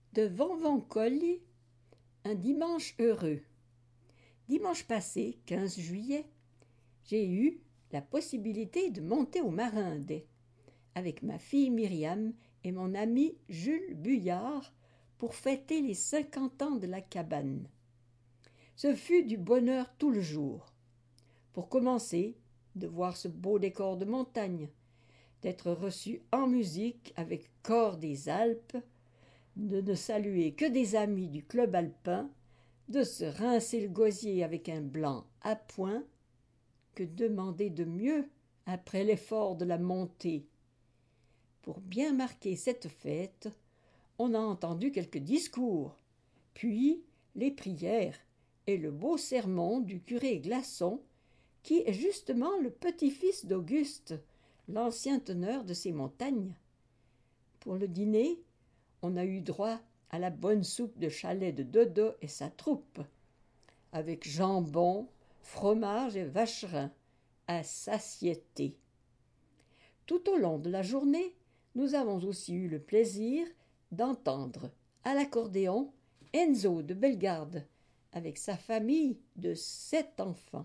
De Vanvancolli, un dimanche heureux. Dimanche passé, 15 juillet, j'ai eu la possibilité de monter au Marindet avec ma fille Myriam et mon ami Jules Buillard pour fêter les 50 ans de la cabane. Ce fut du bonheur tout le jour. Pour commencer, de voir ce beau décor de montagne, d'être reçu en musique avec Chor des Alpes, de ne saluer que des amis du club alpin, de se rincer le gosier avec un blanc à point. Que demander de mieux après l'effort de la montée? Pour bien marquer cette fête, on a entendu quelques discours, puis les prières et le beau sermon du curé Glaçon, qui est justement le petit-fils d'Auguste, l'ancien teneur de ces montagnes. Pour le dîner, on a eu droit à la bonne soupe de chalet de Dodo et sa troupe, avec jambon, fromage et vacherin, à satiété. Tout au long de la journée, nous avons aussi eu le plaisir d'entendre à l'accordéon Enzo de Bellegarde, avec sa famille de 7 enfants.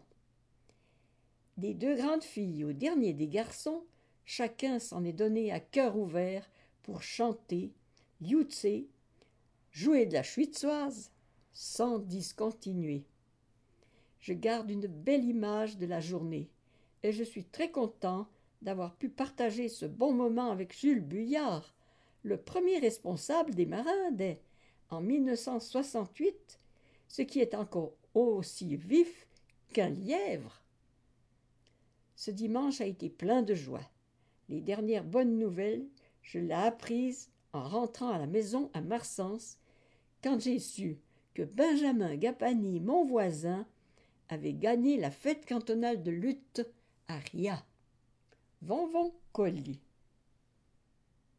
Des 2 grandes filles au dernier des garçons, chacun s'en est donné à cœur ouvert pour chanter, youtser, jouer de la schwitzoise, sans discontinuer. Je garde une belle image de la journée et je suis très content d'avoir pu partager ce bon moment avec Jules Buillard, le premier responsable des Marindet, en 1968, ce qui est encore aussi vif qu'un lièvre. Ce dimanche a été plein de joie. Les dernières bonnes nouvelles, je l'ai apprises en rentrant à la maison à Marsens, quand j'ai su que Benjamin Gapani, mon voisin, avait gagné la fête cantonale de lutte à Ria. Vanvancolli.